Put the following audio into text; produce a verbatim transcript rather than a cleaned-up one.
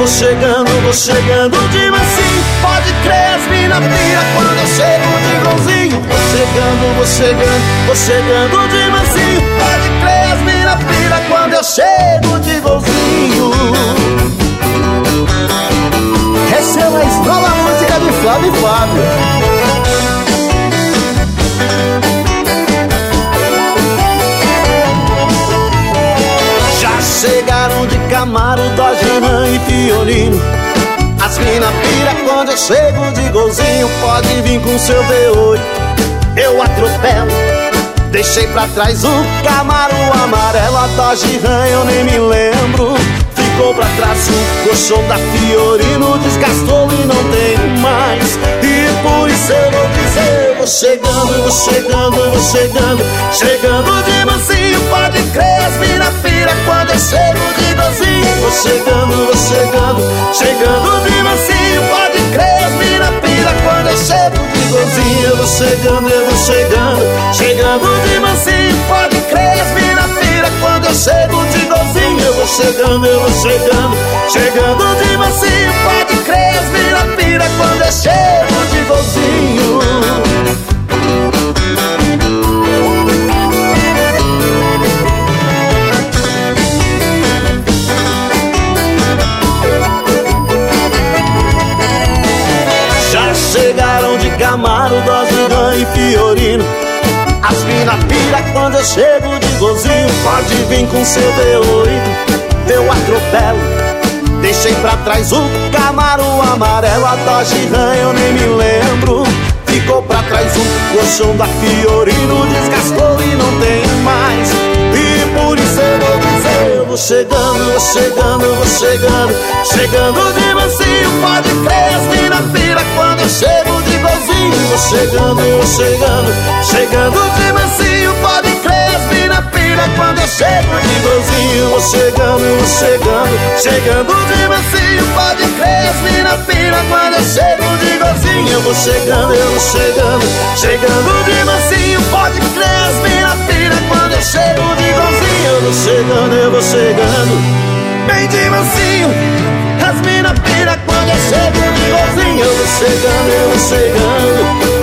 vou chegando, vou chegando de mansinho. Pode crer, as mina pira quando eu chego de igualzinho. Vou chegando, vou chegando, vou chegando de mansinho. Pode crer, as mina pira quando eu chego de igualzinho. Essa é a nova música de Flávio e Fábio. Já chegaram de Camaro, Dodge, Ram e Fiorino. As mina pira quando eu chego de golzinho. Pode vir com seu V oito, eu atropelo. Deixei pra trás o Camaro amarelo. A Dodge Ram eu nem me lembro. Ficou pra trás o colchão da Fiorino. Desgastou e não tem mais. E por isso eu vou dizer: vou chegando, vou chegando, vou chegando. Chegando de mansinho, pode crer, as mina pira quando eu chego de golzinho. Vou chegando, vou chegando, chegando de mansinho, pode crer, as mina pira quando eu chego de golzinho. Eu vou chegando, eu vou chegando, chegando de mansinho, pode crer, as mina pira quando eu chego de golzinho. Eu vou chegando, eu vou chegando, chegando de mansinho, pode crer, as mina pira quando eu chego de golzinho. Já chegaram de Camaro, Dodge, Ram e Fiorino. As mina pira quando eu chego de golzinho. Pode vir com seu V oito, eu atropelo. Deixei pra trás o Camaro amarelo. A Dodge Ram eu nem me lembro. Ficou pra trás o colchão da Fiorino. Desgastou e não tem mais. E por isso eu vou dizer: eu vou chegando, vou chegando, vou chegando. Chegando de mansinho, pode crer, as mina pira quando eu chego de golzinho. Vou chegando, vou chegando, chegando de mansinho, pode crer, as mina pira quando eu chego de golzinho. Vou chegando, vou chegando, chegando de mansinho, pode crer, as mina pira quando eu chego de golzinho. Eu vou chegando, eu vou chegando, chegando de mansinho, pode crer, as mina pira quando eu chego de golzinho. Eu vou chegando, eu vou chegando, bem de mansinho, as mina pira quando eu chego de golzinho. Eu vou chegando, eu vou chegando,